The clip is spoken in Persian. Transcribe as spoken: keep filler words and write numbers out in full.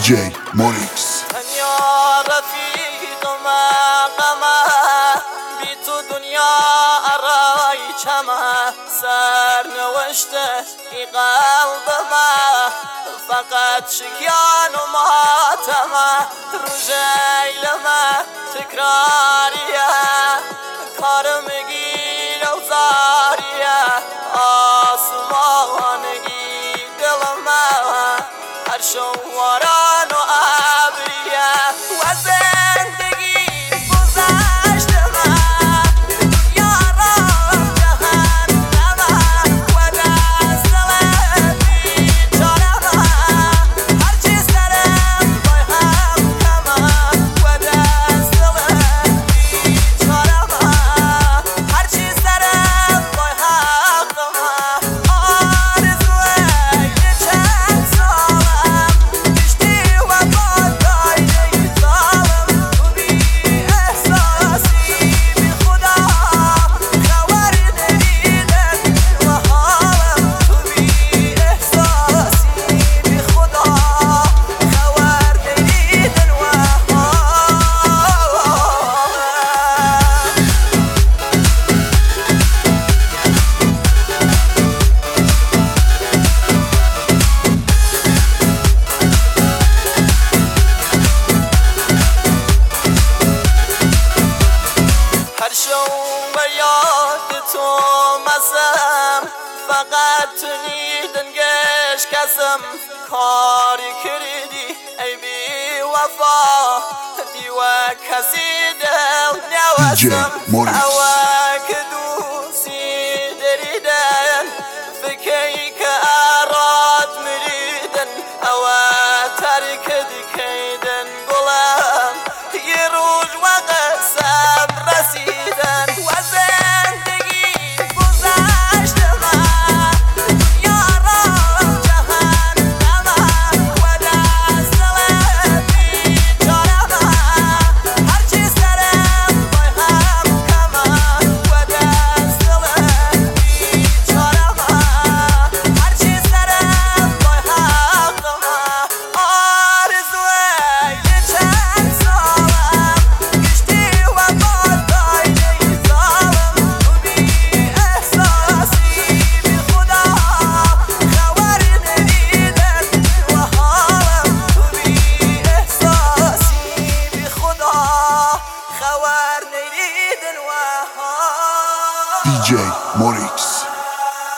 جی مونیکس. دنیا رفیق ما غمه بی تو دنیا ارای چمه سر نوشته ای قلب ما فقط شکیان و ماتمه روژه لما تکراریه کارم گیر و زاریه آسمانگی دلمه هر شواران و ابریه و زندگی گذشتمه یارم جهنمه و دست دل بیچارمه هرچی سرم بای هم کمه و دست دل بیچارمه هرچی سرم بای هم کمه آرزوه یه چند سالم کشتی و بادای نیزالم تو بی احساسی بی خدا خبر نمیدن و حالم تو بی احساسی بی خدا خبر نمیدن و حالم هر شو به یاد تو مسم فقط تو نیدنگش کسم کاری کردی ای بی وفا دیوه کسی دل دی جی نوستم مونیکس.